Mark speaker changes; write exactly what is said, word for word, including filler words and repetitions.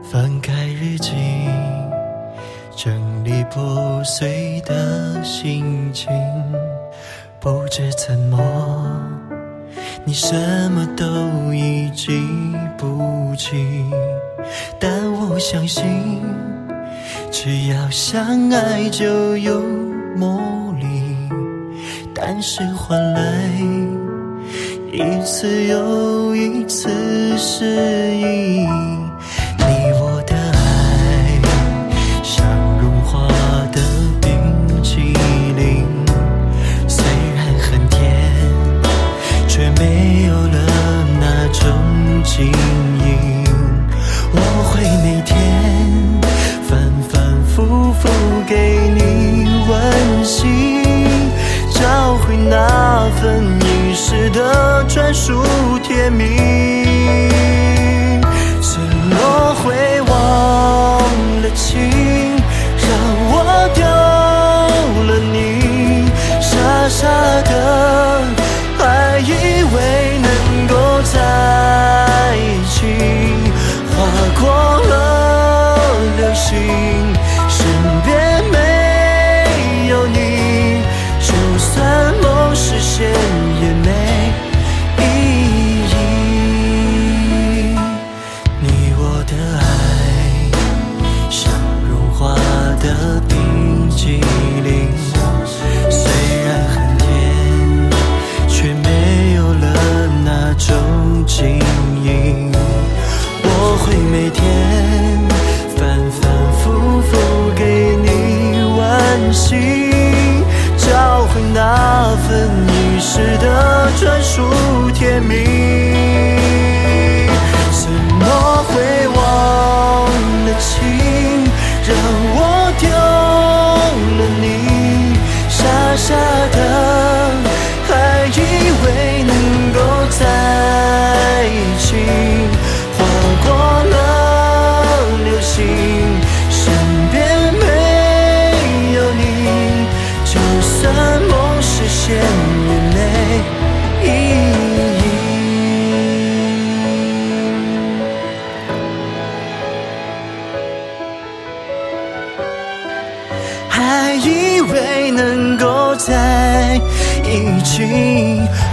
Speaker 1: 翻开日记，整理破碎的心情，不知怎么你什么都已记不起，但我相信只要相爱就有魔力，但是换来一次又一次失忆。你我的爱像融化的冰淇淋，虽然很甜，却没有了那种晶莹。我会每天反反复复给你温馨，找回那份遗失的专属甜蜜。怎么会忘了情，让我丢了你，傻傻的还以为能够在一起，划过了流星，身边没有你，就算梦实现也没意义。你我的爱像融化的冰淇淋，虽然很甜，却没有了那种晶莹。我会每天反反复复给你温馨，找回那份遗失的专属甜蜜。怎么会忘了情，让我丢了你，傻傻的还以为能够在一起，划过了流星，身边没有你，就算梦实现也没意义。还以为能够在一起，